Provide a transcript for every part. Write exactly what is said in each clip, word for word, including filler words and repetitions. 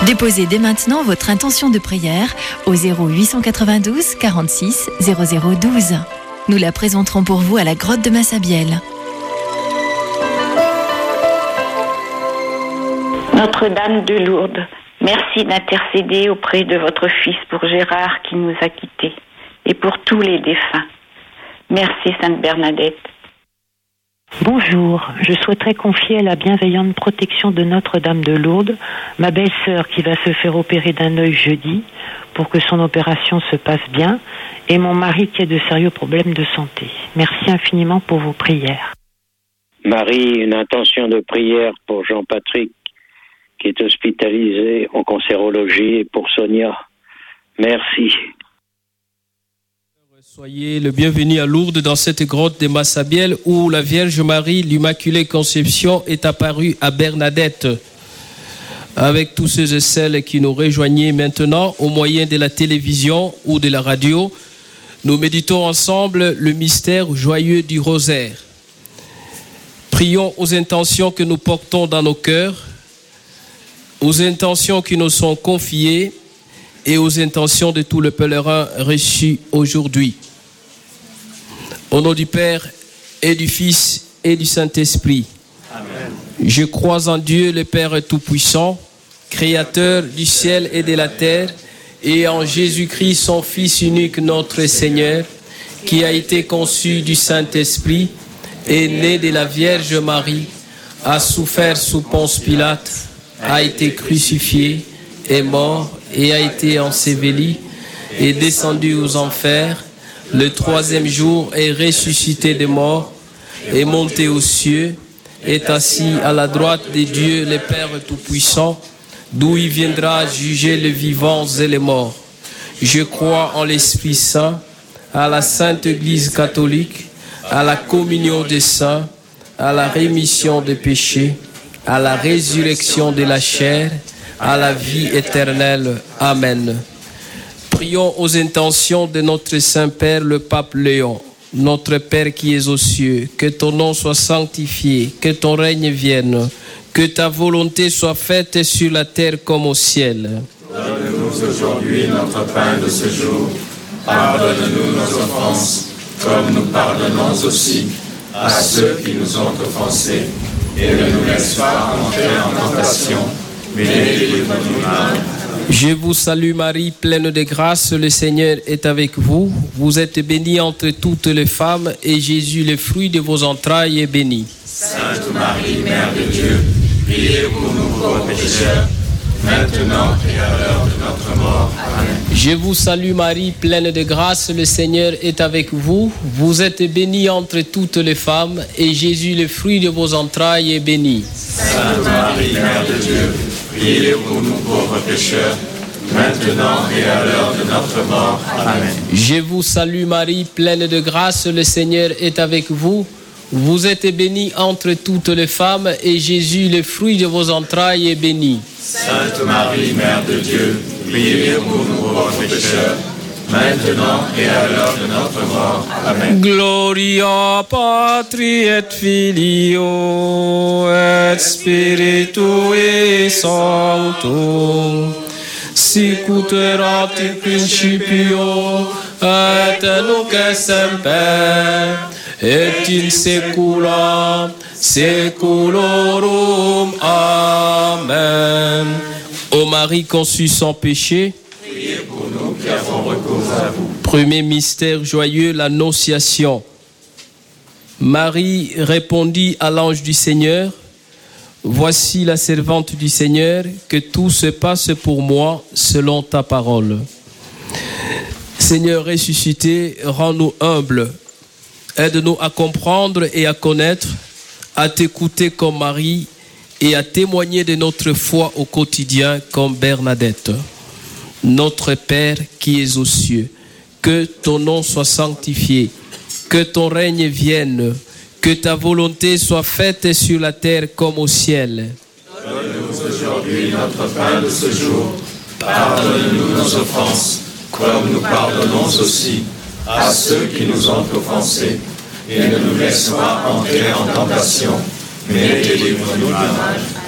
Déposez dès maintenant votre intention de prière au zéro huit cent quatre-vingt-douze quarante-six zéro zéro douze. Nous la présenterons pour vous à la grotte de Massabielle. Notre-Dame de Lourdes, merci d'intercéder auprès de votre Fils pour Gérard qui nous a quittés et pour tous les défunts. Merci Sainte Bernadette. Bonjour, je souhaiterais confier à la bienveillante protection de Notre-Dame de Lourdes ma belle-sœur qui va se faire opérer d'un œil jeudi pour que son opération se passe bien et mon mari qui a de sérieux problèmes de santé. Merci infiniment pour vos prières. Marie, une intention de prière pour Jean-Patrick qui est hospitalisé en cancérologie et pour Sonia. Merci. Soyez le bienvenu à Lourdes dans cette grotte de Massabielle où la Vierge Marie, l'Immaculée Conception, est apparue à Bernadette. Avec tous ceux et celles qui nous rejoignent maintenant au moyen de la télévision ou de la radio, nous méditons ensemble le mystère joyeux du rosaire. Prions aux intentions que nous portons dans nos cœurs, aux intentions qui nous sont confiées et aux intentions de tout le pèlerin reçu aujourd'hui. Au nom du Père et du Fils et du Saint-Esprit. Amen. Je crois en Dieu, le Père Tout-Puissant, Créateur du ciel et de la terre, et en Jésus-Christ, son Fils unique, notre Seigneur, qui a été conçu du Saint-Esprit, est né de la Vierge Marie, a souffert sous Ponce Pilate, a été crucifié, est mort et a été enseveli, est descendu aux enfers, le troisième jour est ressuscité des morts, est monté aux cieux, est assis à la droite de Dieu le Père Tout-Puissant, d'où il viendra juger les vivants et les morts. Je crois en l'Esprit Saint, à la Sainte Église catholique, à la communion des saints, à la rémission des péchés, à la résurrection de la chair, à la vie éternelle. Amen. Prions aux intentions de notre Saint-Père, le Pape Léon. Notre Père qui es aux cieux, que ton nom soit sanctifié, que ton règne vienne, que ta volonté soit faite sur la terre comme au ciel. Donne-nous aujourd'hui notre pain de ce jour. Pardonne-nous nos offenses, comme nous pardonnons aussi à ceux qui nous ont offensés. Et ne nous laisse pas entrer en tentation, mais délivre-nous du mal. Je vous salue Marie, pleine de grâce, le Seigneur est avec vous. Vous êtes bénie entre toutes les femmes, et Jésus, le fruit de vos entrailles, est béni. Sainte Marie, Mère de Dieu, priez pour nous pauvres pécheurs, maintenant et à l'heure de notre mort. Amen. Je vous salue Marie, pleine de grâce, le Seigneur est avec vous. Vous êtes bénie entre toutes les femmes, et Jésus, le fruit de vos entrailles, est béni. Sainte Marie, Mère de Dieu, priez pour nous pauvres pécheurs, maintenant et à l'heure de notre mort. Amen. Je vous salue Marie, pleine de grâce, le Seigneur est avec vous. Vous êtes bénie entre toutes les femmes, et Jésus, le fruit de vos entrailles, est béni. Sainte Marie, Mère de Dieu, priez pour nous pauvres pécheurs, maintenant et à l'heure de notre mort. Amen. Gloria Patri et Filio et Spiritui Sancto, sic ut erat in principio et nunc et semper et in saecula saeculorum. Amen. Ô Marie conçue sans péché, priez pour nous qui avons recours à vous. Premier mystère joyeux, l'Annonciation. Marie répondit à l'ange du Seigneur: voici la servante du Seigneur, que tout se passe pour moi selon ta parole. Seigneur ressuscité, rends-nous humbles. Aide-nous à comprendre et à connaître, à t'écouter comme Marie et à témoigner de notre foi au quotidien comme Bernadette. Notre Père qui es aux cieux, que ton nom soit sanctifié, que ton règne vienne, que ta volonté soit faite sur la terre comme au ciel. Donne-nous aujourd'hui notre pain de ce jour. Pardonne-nous nos offenses, comme nous pardonnons aussi à ceux qui nous ont offensés. Et ne nous laisse pas entrer en tentation, mais délivre-nous du mal.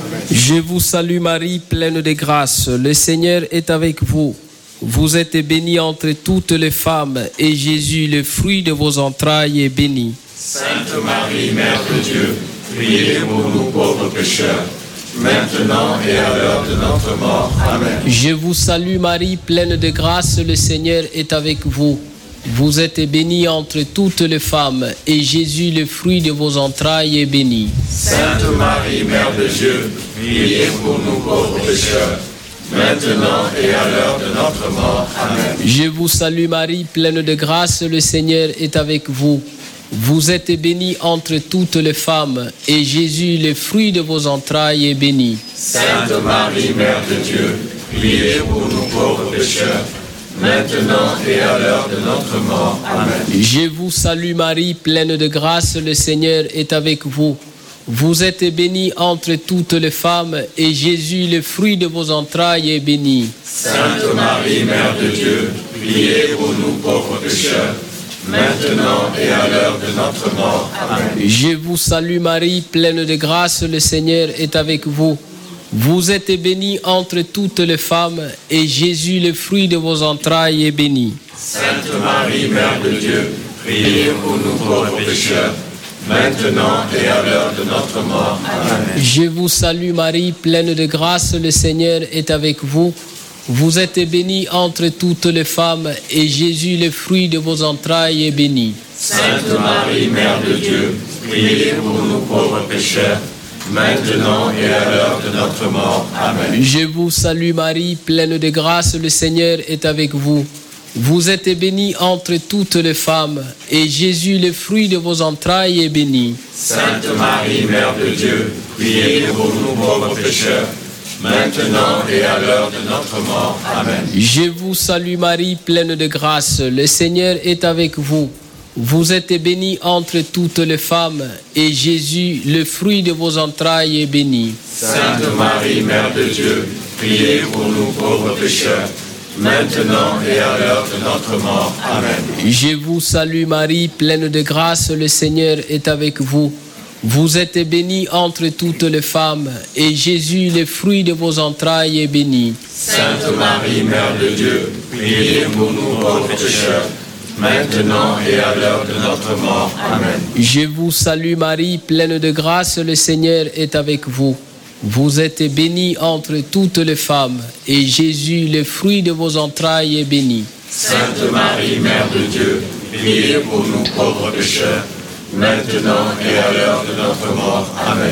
Je vous salue Marie, pleine de grâce. Le Seigneur est avec vous. Vous êtes bénie entre toutes les femmes, et Jésus, le fruit de vos entrailles, est béni. Sainte Marie, Mère de Dieu, priez pour nous pauvres pécheurs, maintenant et à l'heure de notre mort. Amen. Je vous salue Marie, pleine de grâce, le Seigneur est avec vous. Vous êtes bénie entre toutes les femmes, et Jésus, le fruit de vos entrailles, est béni. Sainte Marie, Mère de Dieu, priez pour nous pauvres pécheurs, maintenant et à l'heure de notre mort. Amen. Je vous salue Marie, pleine de grâce, le Seigneur est avec vous. Vous êtes bénie entre toutes les femmes, et Jésus, le fruit de vos entrailles, est béni. Sainte Marie, Mère de Dieu, priez pour nous pauvres pécheurs, maintenant et à l'heure de notre mort. Amen. Je vous salue Marie, pleine de grâce, le Seigneur est avec vous. Vous êtes bénie entre toutes les femmes, et Jésus, le fruit de vos entrailles, est béni. Sainte Marie, Mère de Dieu, priez pour nous pauvres pécheurs, maintenant et à l'heure de notre mort. Amen. Je vous salue Marie, pleine de grâce, le Seigneur est avec vous. Vous êtes bénie entre toutes les femmes, et Jésus, le fruit de vos entrailles, est béni. Sainte Marie, Mère de Dieu, priez pour nous pauvres pécheurs, maintenant et à l'heure de notre mort. Amen. Je vous salue Marie, pleine de grâce, le Seigneur est avec vous. Vous êtes bénie entre toutes les femmes, et Jésus, le fruit de vos entrailles, est béni. Sainte Marie, Mère de Dieu, priez pour nous pauvres pécheurs, maintenant et à l'heure de notre mort. Amen. Je vous salue Marie, pleine de grâce, le Seigneur est avec vous. Vous êtes bénie entre toutes les femmes, et Jésus, le fruit de vos entrailles, est béni. Sainte Marie, Mère de Dieu, priez pour nous pauvres pécheurs, maintenant et à l'heure de notre mort. Amen. Je vous salue Marie, pleine de grâce, le Seigneur est avec vous. Vous êtes bénie entre toutes les femmes, et Jésus, le fruit de vos entrailles, est béni. Sainte Marie, Mère de Dieu, priez pour nous pauvres pécheurs, maintenant et à l'heure de notre mort. Amen. Je vous salue Marie, pleine de grâce, le Seigneur est avec vous. Vous êtes bénie entre toutes les femmes, et Jésus, le fruit de vos entrailles, est béni. Sainte Marie, Mère de Dieu, priez pour nous pauvres pécheurs, maintenant et à l'heure de notre mort. Amen. Je vous salue Marie, pleine de grâce, le Seigneur est avec vous. Vous êtes bénie entre toutes les femmes, et Jésus, le fruit de vos entrailles, est béni. Sainte Marie, Mère de Dieu, priez pour nous pauvres pécheurs, maintenant et à l'heure de notre mort. Amen.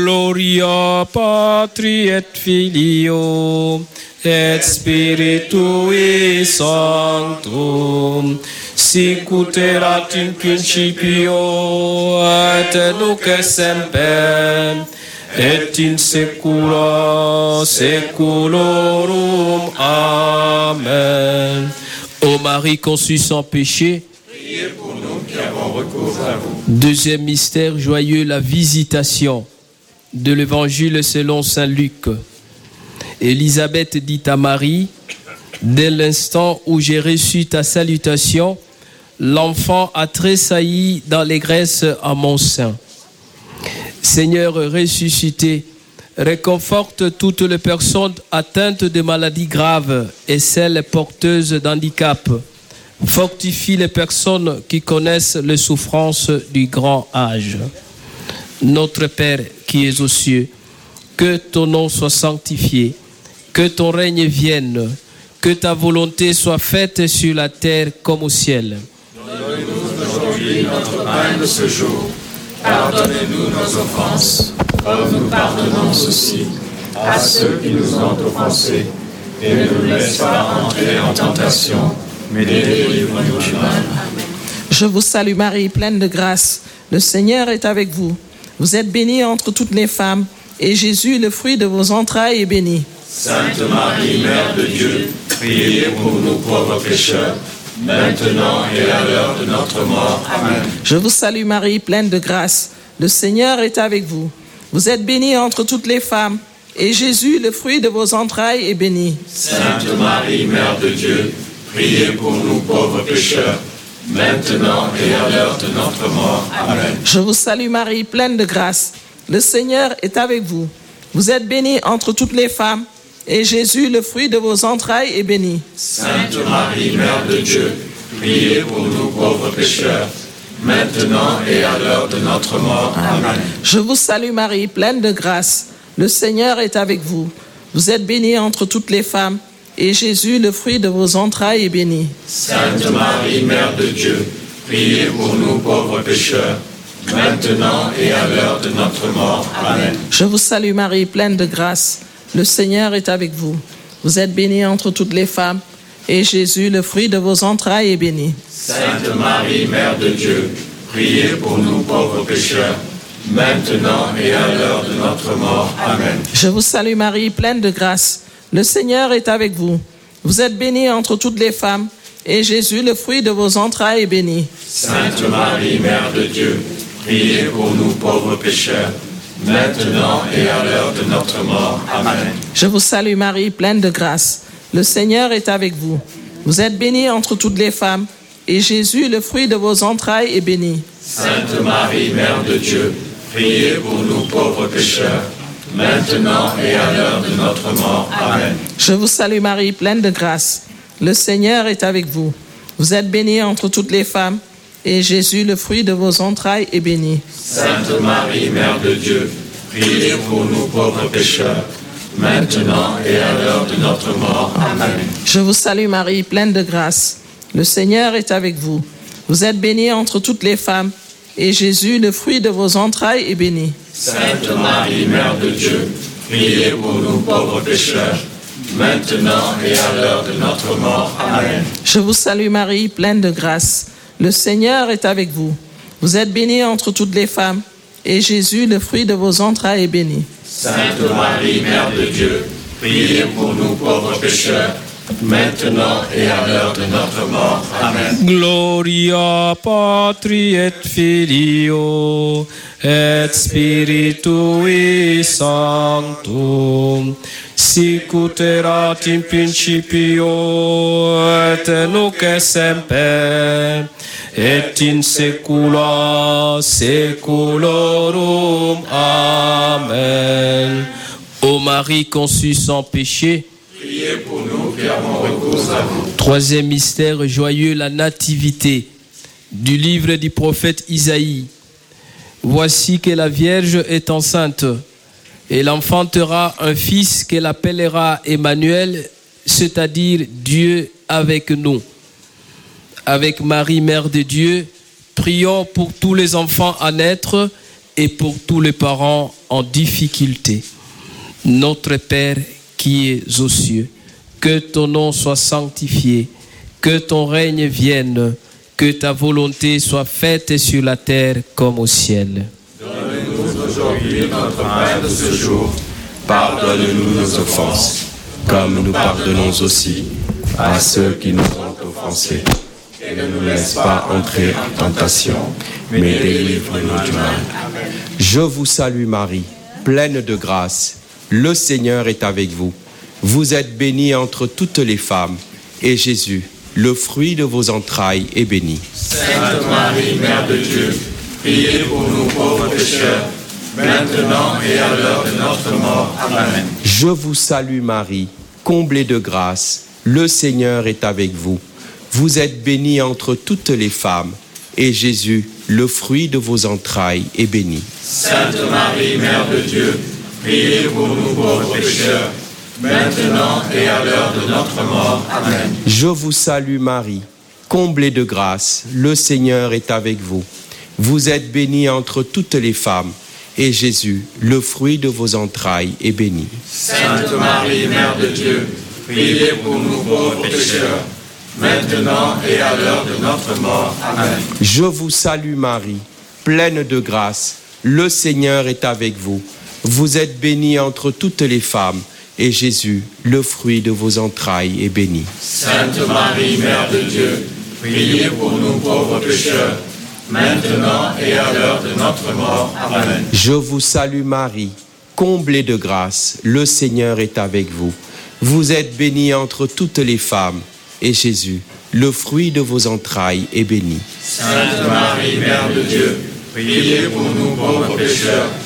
Gloria Patri et Filio et Spiritui Sanctum, sic ut erat in principio et nunc et semper et in saecula saeculorum. Amen. Ô Marie conçue sans péché, priez pour nous qui avons recours à vous. Deuxième mystère joyeux, la visitation de l'Évangile selon saint Luc. Élisabeth dit à Marie, dès l'instant où j'ai reçu ta salutation, l'enfant a tressailli d'allégresse à mon sein. Seigneur ressuscité, réconforte toutes les personnes atteintes de maladies graves et celles porteuses d'handicap. Fortifie les personnes qui connaissent les souffrances du grand âge. Notre Père qui es aux cieux, que ton nom soit sanctifié, que ton règne vienne, que ta volonté soit faite sur la terre comme au ciel. Donne-nous aujourd'hui notre pain de ce jour. Pardonnez-nous nos offenses, comme nous pardonnons aussi à ceux qui nous ont offensés. Et ne nous laisse pas entrer en tentation, mais délivre-nous du mal. Je vous salue Marie, pleine de grâce. Le Seigneur est avec vous. Vous êtes bénie entre toutes les femmes, et Jésus, le fruit de vos entrailles, est béni. Sainte Marie, Mère de Dieu, priez pour nous pauvres pécheurs, maintenant et à l'heure de notre mort. Amen. Je vous salue Marie, pleine de grâce. Le Seigneur est avec vous. Vous êtes bénie entre toutes les femmes, et Jésus, le fruit de vos entrailles, est béni. Sainte Marie, Mère de Dieu, priez pour nous pauvres pécheurs, maintenant et à l'heure de notre mort. Amen. Je vous salue Marie, pleine de grâce. Le Seigneur est avec vous. Vous êtes bénie entre toutes les femmes, et Jésus, le fruit de vos entrailles, est béni. Sainte Marie, Mère de Dieu, priez pour nous pauvres pécheurs, maintenant et à l'heure de notre mort. Amen. Je vous salue Marie, pleine de grâce. Le Seigneur est avec vous. Vous êtes bénie entre toutes les femmes, et Jésus, le fruit de vos entrailles, est béni. Sainte Marie, Mère de Dieu, priez pour nous pauvres pécheurs, maintenant et à l'heure de notre mort. Amen. Je vous salue Marie, pleine de grâce. Le Seigneur est avec vous. Vous êtes bénie entre toutes les femmes, et Jésus, le fruit de vos entrailles, est béni. Sainte Marie, Mère de Dieu, priez pour nous pauvres pécheurs, maintenant et à l'heure de notre mort. Amen. Je vous salue Marie, pleine de grâce. Le Seigneur est avec vous. Vous êtes bénie entre toutes les femmes, et Jésus, le fruit de vos entrailles, est béni. Sainte Marie, Mère de Dieu, priez pour nous pauvres pécheurs, maintenant et à l'heure de notre mort. Amen. Je vous salue Marie, pleine de grâce. Le Seigneur est avec vous. Vous êtes bénie entre toutes les femmes, et Jésus, le fruit de vos entrailles, est béni. Sainte Marie, Mère de Dieu, priez pour nous pauvres pécheurs, maintenant et à l'heure de notre mort. Amen. Je vous salue Marie, pleine de grâce. Le Seigneur est avec vous. Vous êtes bénie entre toutes les femmes, et Jésus, le fruit de vos entrailles, est béni. Sainte Marie, Mère de Dieu, priez pour nous pauvres pécheurs, maintenant et à l'heure de notre mort. Amen. Je vous salue Marie, pleine de grâce. Le Seigneur est avec vous. Vous êtes bénie entre toutes les femmes, et Jésus, le fruit de vos entrailles, est béni. Sainte Marie, Mère de Dieu, priez pour nous pauvres pécheurs, maintenant et à l'heure de notre mort. Amen. Je vous salue Marie, pleine de grâce. Le Seigneur est avec vous. Vous êtes bénie entre toutes les femmes, et Jésus, le fruit de vos entrailles, est béni. Sainte Marie, Mère de Dieu, priez pour nous pauvres pécheurs, maintenant et à l'heure de notre mort. Amen. Gloria Patri et Filio et Spiritui Sanctum, sic ut erat in principio et nunc et semper et in saecula saeculorum. Amen. Ô Marie conçue sans péché, priez pour nous qui avons recours à vous. Troisième mystère joyeux, la nativité. Du livre du prophète Isaïe. Voici que la Vierge est enceinte, et elle enfantera un fils qu'elle appellera Emmanuel, c'est-à-dire Dieu avec nous. Avec Marie, Mère de Dieu, prions pour tous les enfants à naître et pour tous les parents en difficulté. Notre Père qui es aux cieux, que ton nom soit sanctifié, que ton règne vienne, que ta volonté soit faite sur la terre comme au ciel. Donne-nous aujourd'hui notre pain de ce jour. Pardonne-nous nos offenses, comme nous pardonnons aussi à ceux qui nous ont offensés. Et ne nous laisse pas entrer en tentation, mais délivre-nous du mal. Je vous salue Marie, pleine de grâce. Le Seigneur est avec vous. Vous êtes bénie entre toutes les femmes, et Jésus, le fruit de vos entrailles, est béni. Sainte Marie, Mère de Dieu, priez pour nous pauvres pécheurs, maintenant et à l'heure de notre mort. Amen. Je vous salue Marie, comblée de grâce. Le Seigneur est avec vous. Vous êtes bénie entre toutes les femmes, et Jésus, le fruit de vos entrailles, est béni. Sainte Marie, Mère de Dieu, priez pour nous pauvres pécheurs, maintenant et à l'heure de notre mort. Amen. Je vous salue Marie, comblée de grâce. Le Seigneur est avec vous. Vous êtes bénie entre toutes les femmes, et Jésus, le fruit de vos entrailles, est béni. Sainte Marie, Mère de Dieu, priez pour nous pauvres pécheurs, maintenant et à l'heure de notre mort. Amen. Je vous salue Marie, pleine de grâce. Le Seigneur est avec vous. Vous êtes bénie entre toutes les femmes, et Jésus, le fruit de vos entrailles, est béni. Sainte Marie, Mère de Dieu, priez pour nous pauvres pécheurs, maintenant et à l'heure de notre mort. Amen. Je vous salue Marie, comblée de grâce. Le Seigneur est avec vous. Vous êtes bénie entre toutes les femmes, et Jésus, le fruit de vos entrailles, est béni. Sainte Marie, Mère de Dieu, priez pour nous pauvres pécheurs,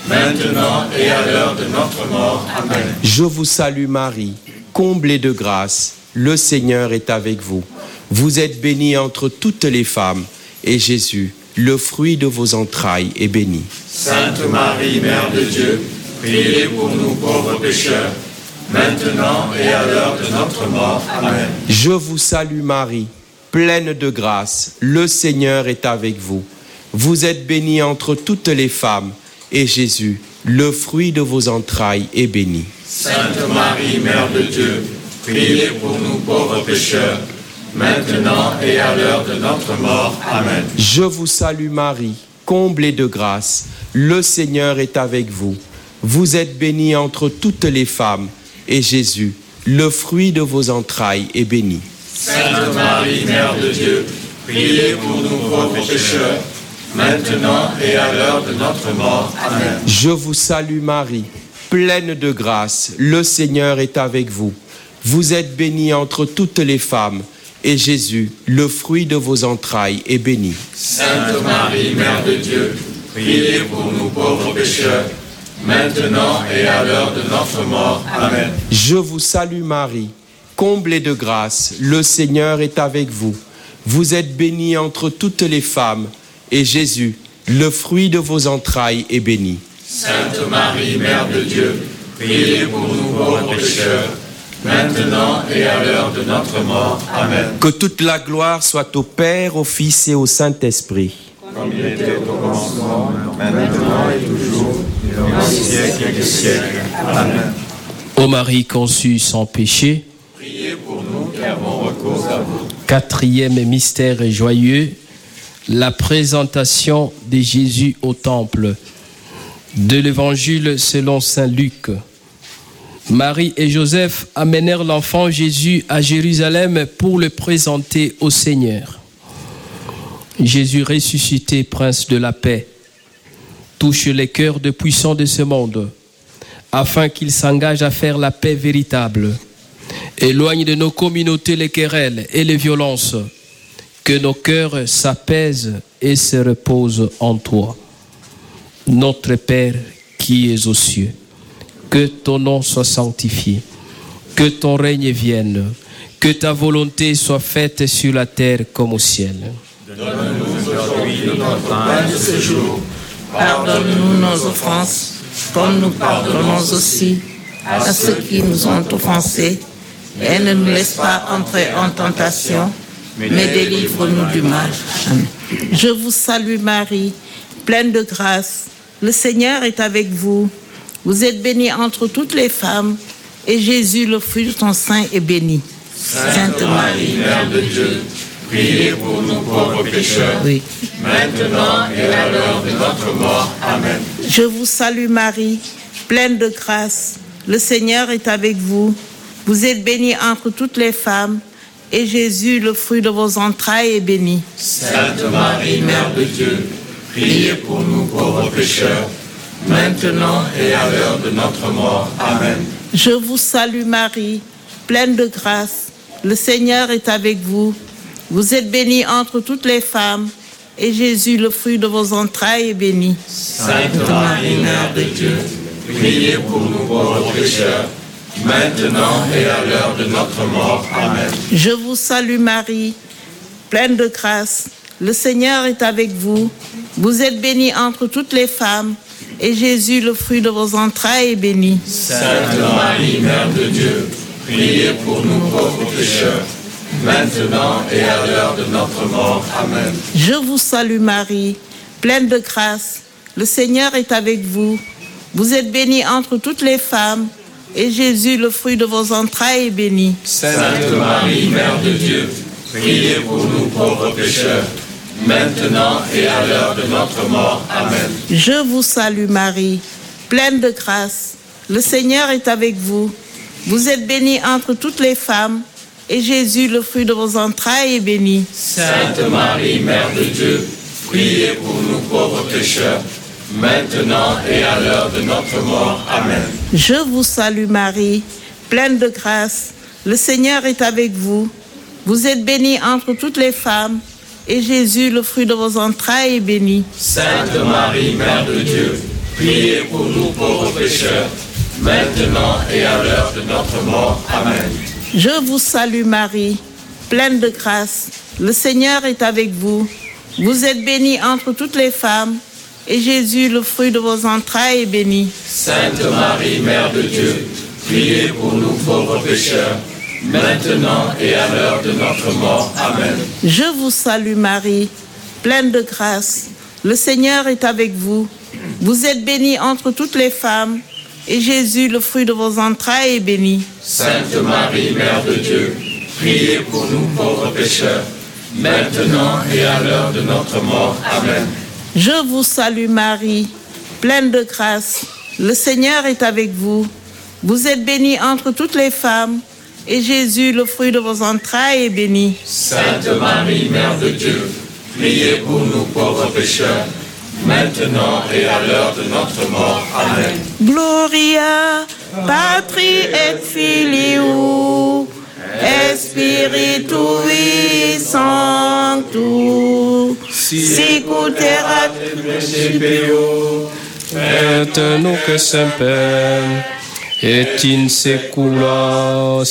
maintenant et à l'heure de notre mort. Amen. Je vous salue Marie, comblée de grâce, le Seigneur est avec vous. Vous êtes bénie entre toutes les femmes, et Jésus, le fruit de vos entrailles, est béni. Sainte Marie, Mère de Dieu, priez pour nous pauvres pécheurs, maintenant et à l'heure de notre mort. Amen. Je vous salue Marie, pleine de grâce, le Seigneur est avec vous. Vous êtes bénie entre toutes les femmes, et Jésus, le fruit de vos entrailles, est béni. Sainte Marie, Mère de Dieu, priez pour nous pauvres pécheurs, maintenant et à l'heure de notre mort. Amen. Je vous salue Marie, comblée de grâce, le Seigneur est avec vous. Vous êtes bénie entre toutes les femmes, et Jésus, le fruit de vos entrailles, est béni. Sainte Marie, Mère de Dieu, priez pour nous pauvres pécheurs, maintenant et à l'heure de notre mort. Amen. Je vous salue Marie, pleine de grâce, le Seigneur est avec vous. Vous êtes bénie entre toutes les femmes, et Jésus, le fruit de vos entrailles, est béni. Sainte Marie, Mère de Dieu, priez pour nous pauvres pécheurs, maintenant et à l'heure de notre mort. Amen. Je vous salue Marie, comblée de grâce, le Seigneur est avec vous. Vous êtes bénie entre toutes les femmes, et Jésus, le fruit de vos entrailles, est béni. Sainte Marie, Mère de Dieu, priez pour nous pauvres pécheurs, maintenant et à l'heure de notre mort. Amen. Que toute la gloire soit au Père, au Fils et au Saint-Esprit. Comme il était au commencement, maintenant et toujours, et dans les siècles des siècles. Amen. Ô Marie conçue sans péché, priez pour nous qui avons recours à vous. Quatrième mystère joyeux, la présentation de Jésus au temple. De l'Évangile selon saint Luc. Marie et Joseph amenèrent l'enfant Jésus à Jérusalem pour le présenter au Seigneur. Jésus ressuscité, prince de la paix, touche les cœurs de puissants de ce monde, afin qu'ils s'engagent à faire la paix véritable. Éloigne de nos communautés les querelles et les violences, que nos cœurs s'apaisent et se reposent en toi. Notre Père qui es aux cieux, que ton nom soit sanctifié, que ton règne vienne, que ta volonté soit faite sur la terre comme au ciel. Donne-nous aujourd'hui notre pain de ce jour. Pardonne-nous nos offenses, comme nous pardonnons aussi à ceux qui nous ont offensés. Et ne nous laisse pas entrer en tentation, mais délivre-nous du mal. Amen. Je vous salue Marie, pleine de grâce. Le Seigneur est avec vous. Vous êtes bénie entre toutes les femmes, et Jésus, le fruit de ton sein, est béni. Sainte Marie, Mère de Dieu, priez pour nous pauvres pécheurs, Oui. maintenant et à l'heure de notre mort. Amen. Je vous salue Marie, pleine de grâce. Le Seigneur est avec vous. Vous êtes bénie entre toutes les femmes, et Jésus, le fruit de vos entrailles, est béni. Sainte Marie, Mère de Dieu, priez pour nous pauvres pécheurs, maintenant et à l'heure de notre mort. Amen. Je vous salue Marie, pleine de grâce. Le Seigneur est avec vous. Vous êtes bénie entre toutes les femmes, et Jésus, le fruit de vos entrailles, est béni. Sainte Marie, Mère de Dieu, priez pour nous pauvres pécheurs, maintenant et à l'heure de notre mort. Amen. Je vous salue Marie, pleine de grâce. Le Seigneur est avec vous. Vous êtes bénie entre toutes les femmes, et Jésus, le fruit de vos entrailles, est béni. Sainte Marie, Mère de Dieu, priez pour nous pauvres pécheurs, maintenant et à l'heure de notre mort. Amen. Je vous salue Marie, pleine de grâce. Le Seigneur est avec vous. Vous êtes bénie entre toutes les femmes, et Jésus, le fruit de vos entrailles, est béni. Sainte Marie, Mère de Dieu, priez pour nous pauvres pécheurs, maintenant et à l'heure de notre mort. Amen. Je vous salue Marie, pleine de grâce. Le Seigneur est avec vous. Vous êtes bénie entre toutes les femmes, et Jésus, le fruit de vos entrailles, est béni. Sainte Marie, Mère de Dieu, priez pour nous pauvres pécheurs, maintenant et à l'heure de notre mort. Amen. Je vous salue Marie, pleine de grâce. Le Seigneur est avec vous. Vous êtes bénie entre toutes les femmes, et Jésus, le fruit de vos entrailles, est béni. Sainte Marie, Mère de Dieu, priez pour nous pauvres pécheurs, maintenant et à l'heure de notre mort. Amen. Je vous salue Marie, pleine de grâce. Le Seigneur est avec vous. Vous êtes bénie entre toutes les femmes, et Jésus, le fruit de vos entrailles, est béni. Sainte Marie, Mère de Dieu, priez pour nous pauvres pécheurs, maintenant et à l'heure de notre mort. Amen. Je vous salue Marie, pleine de grâce. Le Seigneur est avec vous. Vous êtes bénie entre toutes les femmes, et Jésus, le fruit de vos entrailles, est béni. Sainte Marie, Mère de Dieu, priez pour nous pauvres pécheurs, maintenant et à l'heure de notre mort. Amen. Je vous salue Marie, pleine de grâce. Le Seigneur est avec vous. Vous êtes bénie entre toutes les femmes, et Jésus, le fruit de vos entrailles, est béni. Sainte Marie, Mère de Dieu, priez pour nous pauvres pécheurs, maintenant et à l'heure de notre mort. Amen. Gloria Patri et Filii et Spiritui Sanctus, sicut erat in principio et nunc semper et in saecula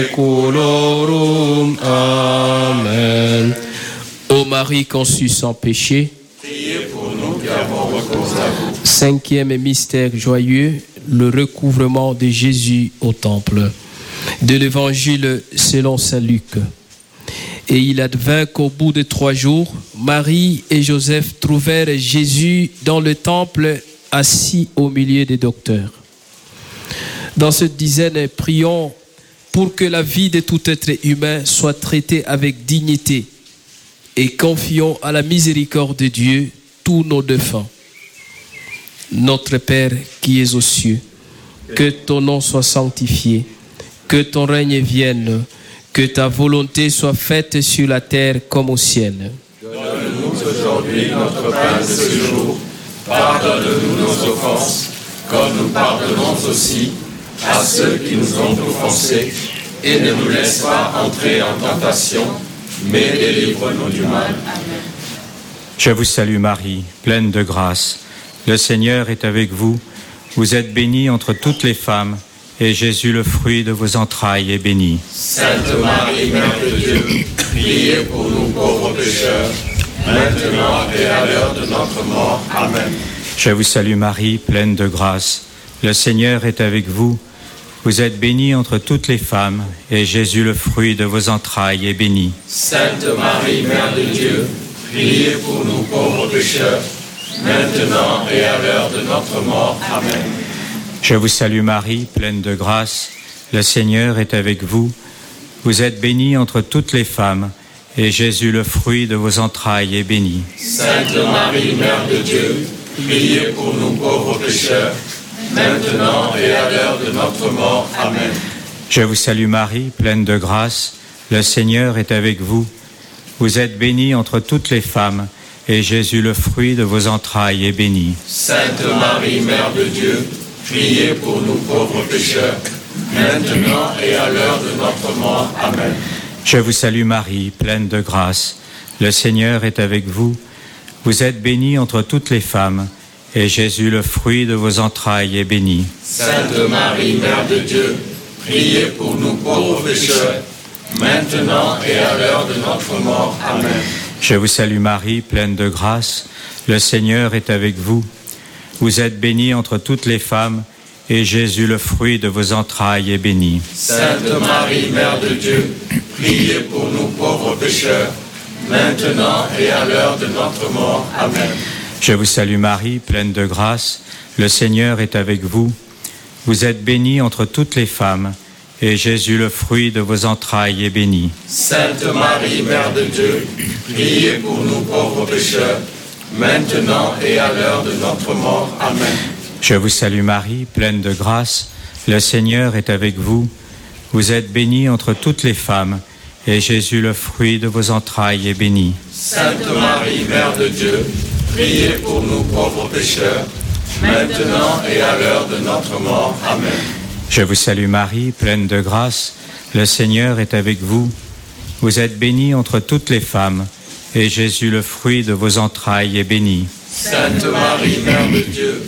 saeculorum. Amen. Ô Marie conçue sans péché, priez pour nous qui avons recours à vous. Cinquième mystère joyeux, le recouvrement de Jésus au temple. De l'évangile selon saint Luc. Et il advint qu'au bout de trois jours, Marie et Joseph trouvèrent Jésus dans le temple, assis au milieu des docteurs. Dans cette dizaine, prions pour que la vie de tout être humain soit traitée avec dignité et confions à la miséricorde de Dieu tous nos défunts. Notre Père qui es aux cieux, que ton nom soit sanctifié, que ton règne vienne, que ta volonté soit faite sur la terre comme au ciel. Donne-nous aujourd'hui notre pain de ce jour. Pardonne-nous nos offenses, comme nous pardonnons aussi à ceux qui nous ont offensés. Et ne nous laisse pas entrer en tentation, mais délivre-nous du mal. Amen. Je vous salue Marie, pleine de grâce. Le Seigneur est avec vous. Vous êtes bénie entre toutes les femmes, et Jésus, le fruit de vos entrailles, est béni. Sainte Marie, Mère de Dieu, priez pour nous pauvres pécheurs, maintenant et à l'heure de notre mort. Amen. Je vous salue Marie, pleine de grâce. Le Seigneur est avec vous. Vous êtes bénie entre toutes les femmes, et Jésus, le fruit de vos entrailles, est béni. Sainte Marie, Mère de Dieu, priez pour nous pauvres pécheurs, maintenant et à l'heure de notre mort. Amen. Je vous salue Marie, pleine de grâce. Le Seigneur est avec vous. Vous êtes bénie entre toutes les femmes, et Jésus, le fruit de vos entrailles, est béni. Sainte Marie, Mère de Dieu, priez pour nous pauvres pécheurs, maintenant et à l'heure de notre mort. Amen. Je vous salue Marie, pleine de grâce. Le Seigneur est avec vous. Vous êtes bénie entre toutes les femmes, et Jésus, le fruit de vos entrailles, est béni. Sainte Marie, Mère de Dieu, priez pour nous pauvres pécheurs, maintenant et à l'heure de notre mort. Amen. Je vous salue Marie, pleine de grâce. Le Seigneur est avec vous. Vous êtes bénie entre toutes les femmes, et Jésus, le fruit de vos entrailles, est béni. Sainte Marie, Mère de Dieu, priez pour nous pauvres pécheurs, maintenant et à l'heure de notre mort. Amen. Je vous salue Marie, pleine de grâce. Le Seigneur est avec vous. Vous êtes bénie entre toutes les femmes, et Jésus, le fruit de vos entrailles, est béni. Sainte Marie, Mère de Dieu, priez pour nous pauvres pécheurs, maintenant et à l'heure de notre mort. Amen. Je vous salue Marie, pleine de grâce. Le Seigneur est avec vous. Vous êtes bénie entre toutes les femmes, et Jésus, le fruit de vos entrailles, est béni. Sainte Marie, Mère de Dieu, priez pour nous pauvres pécheurs, maintenant et à l'heure de notre mort. Amen. Je vous salue Marie, pleine de grâce. Le Seigneur est avec vous. Vous êtes bénie entre toutes les femmes, et Jésus, le fruit de vos entrailles, est béni. Sainte Marie, Mère de Dieu, priez pour nous pauvres pécheurs, maintenant et à l'heure de notre mort. Amen. Je vous salue Marie, pleine de grâce. Le Seigneur est avec vous. Vous êtes bénie entre toutes les femmes, et Jésus, le fruit de vos entrailles, est béni. Sainte Marie, Mère de Dieu,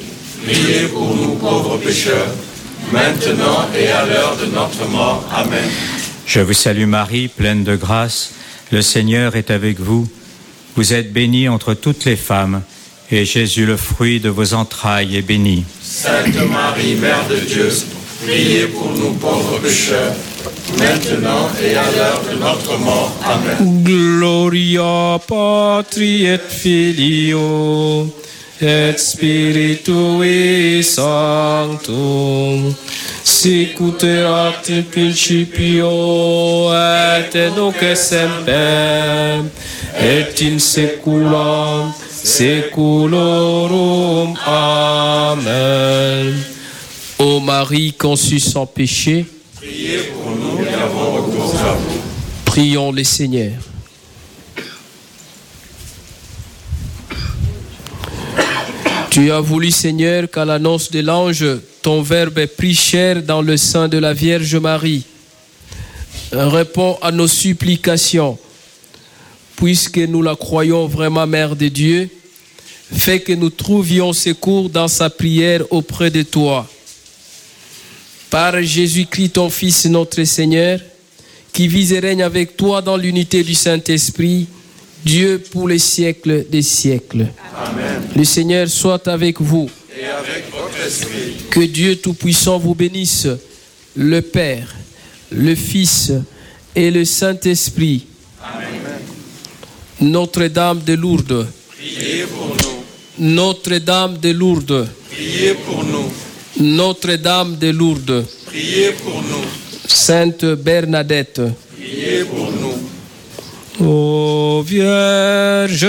priez pour nous pauvres pécheurs, maintenant et à l'heure de notre mort. Amen. Je vous salue Marie, pleine de grâce, le Seigneur est avec vous. Vous êtes bénie entre toutes les femmes, et Jésus, le fruit de vos entrailles, est béni. Sainte Marie, Mère de Dieu, priez pour nous pauvres pécheurs, maintenant et à l'heure de notre mort. Amen. Gloria Patri et Filio et Spiritui Sanctum, sicut erat in principio et nunc et semper et in saecula saeculorum. Amen. Ô Marie conçue sans péché, priez pour nous qui avons recours à vous. Prions le Seigneur. Tu as voulu, Seigneur, qu'à l'annonce de l'ange, ton Verbe ait pris chair dans le sein de la Vierge Marie. Réponds à nos supplications, puisque nous la croyons vraiment Mère de Dieu. Fais que nous trouvions secours dans sa prière auprès de toi. Par Jésus-Christ, ton Fils, notre Seigneur, qui vit et règne avec toi dans l'unité du Saint-Esprit, Dieu pour les siècles des siècles. Amen. Le Seigneur soit avec vous. Et avec votre esprit. Que Dieu Tout-Puissant vous bénisse, le Père, le Fils et le Saint-Esprit. Amen. Notre-Dame de Lourdes, priez pour nous. Notre-Dame de Lourdes, priez pour nous. Notre-Dame de Lourdes, priez pour nous. Sainte Bernadette, priez pour nous. Ô Vierge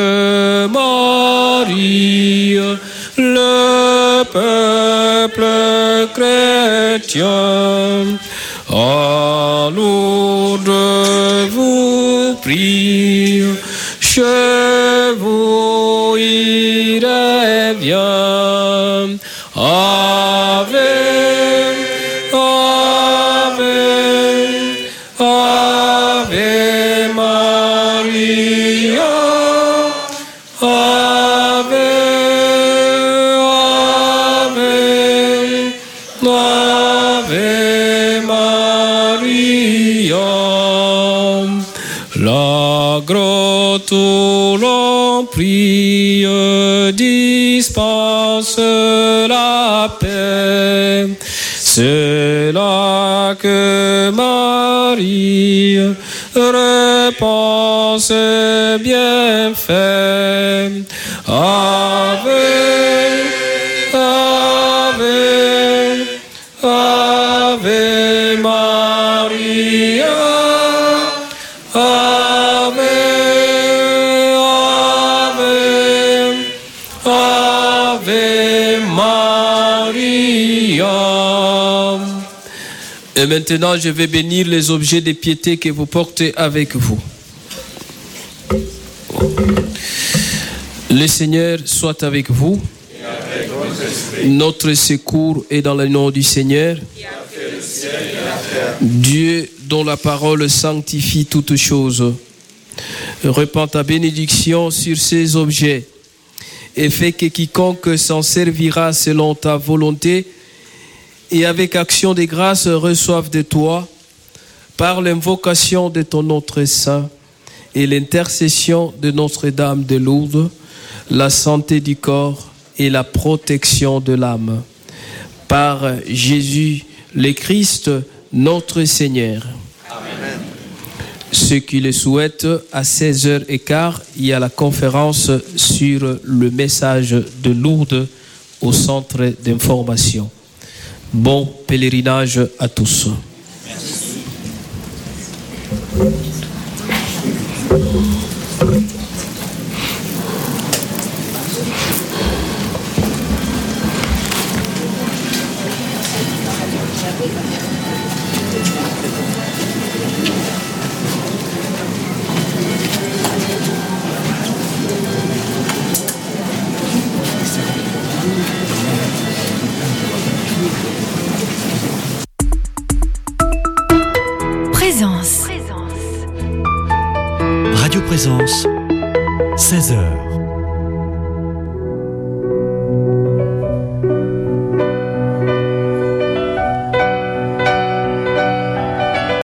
Marie, le peuple chrétien, à Lourdes vous prie, je vous irai bien. Ave, Ave, Ave Maria, Ave, Ave, Ave Maria. La grotte où l'on prie dispense la paix. C'est là que Marie répand ses bienfaits. Ave, Ave, Ave Maria, Ave, Ave, Ave Maria. Et maintenant, je vais bénir les objets de piété que vous portez avec vous. Le Seigneur soit avec vous. Et avec votre esprit. Notre secours est dans le nom du Seigneur. Qui a fait le ciel et la terre. Dieu dont la parole sanctifie toutes choses. Répands ta bénédiction sur ces objets et fais que quiconque s'en servira selon ta volonté et avec action de grâce reçoive de toi, par l'invocation de ton nom très saint et l'intercession de Notre-Dame de Lourdes, la santé du corps et la protection de l'âme. Par Jésus le Christ, notre Seigneur. Amen. Ceux qui le souhaitent, à seize heures quinze, il y a la conférence sur le message de Lourdes au centre d'information. Bon pèlerinage à tous. Merci. Présence. Radio Présence, seize heures.